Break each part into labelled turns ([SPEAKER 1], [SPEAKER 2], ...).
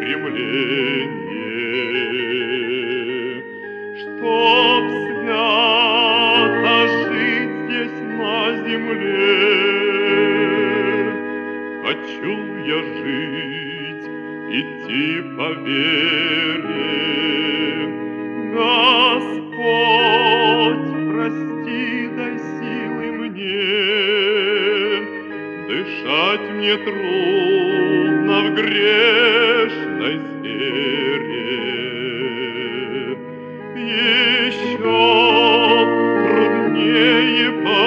[SPEAKER 1] стремление, чтоб свято жить здесь на земле. Хочу я жить, идти по вере. Господь, прости, дай силы мне. Дышать мне трудно в грешной сфере. Еще труднее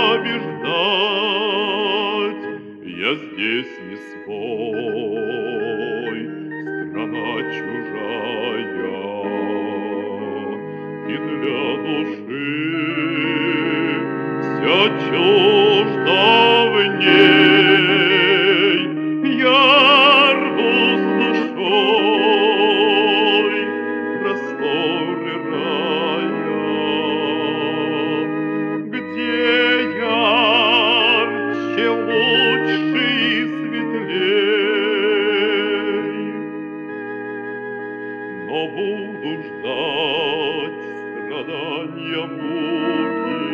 [SPEAKER 1] побеждать. Я здесь не свой, страна чужая, и для души все чуждо в ней. Я рву с душой просторы рая, где ярче, лучше и светлей. Но буду ждать страдания муки,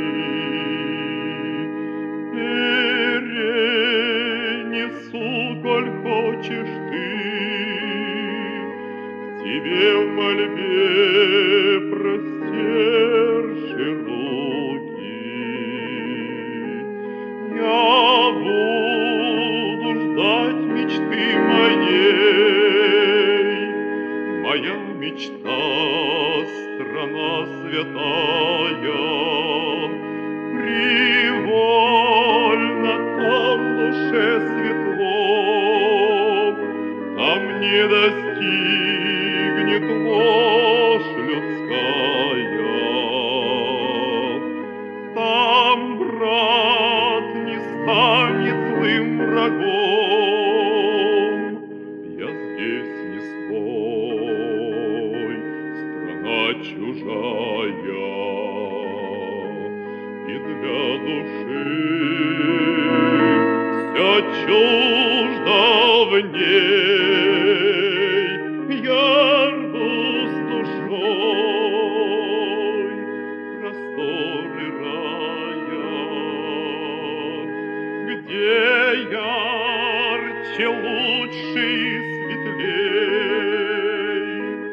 [SPEAKER 1] перенесу, коль хочешь ты, к тебе в мольбе простерши руки. Я буду ждать мечты моей. Моя мечта — страна святая, привольно там в душе светло, там не достигнет ложь людская, там брат не станет злым врагом. Я здесь не свой, страна чужая, и для души все чуждо в ней. Я рву с душой просторы рая, где ярче, лучше и светлей.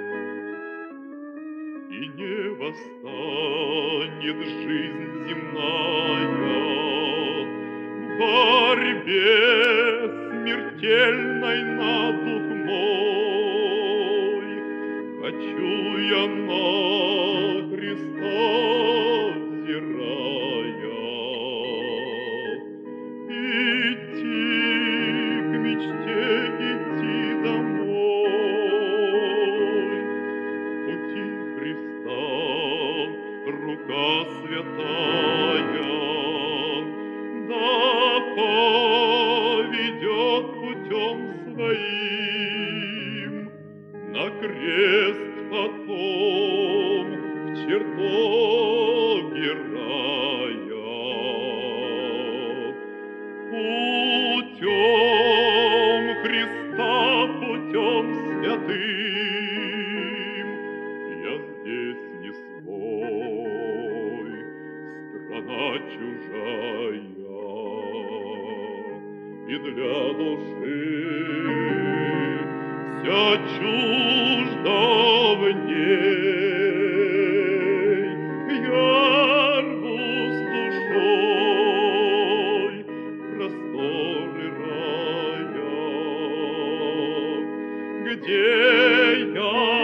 [SPEAKER 1] И не восстанет жизнь земная в борьбе смертельной на дух мой. Хочу я на Христа взирая идти к мечте, идти домой. Пути Христа рука святая, да поведет путем своим на крест потом в чертоге рая. Путем Христа, путем святым, я здесь не свой, страна чужая, и для души все чуждо в ней. Я рву с душой просторы рая, где я